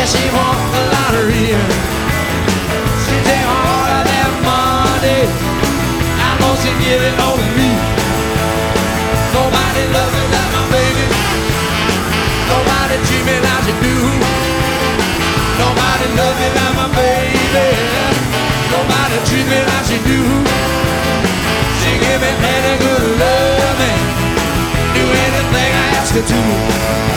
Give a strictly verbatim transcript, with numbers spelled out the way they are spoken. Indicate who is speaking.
Speaker 1: she won the lottery. She take all of that money, I know she give it all to me. Nobody loves me like my baby. Nobody treat me like she do. Nobody loves me like my baby. Nobody treat me like she do. She give me any good loving, do anything I ask her to.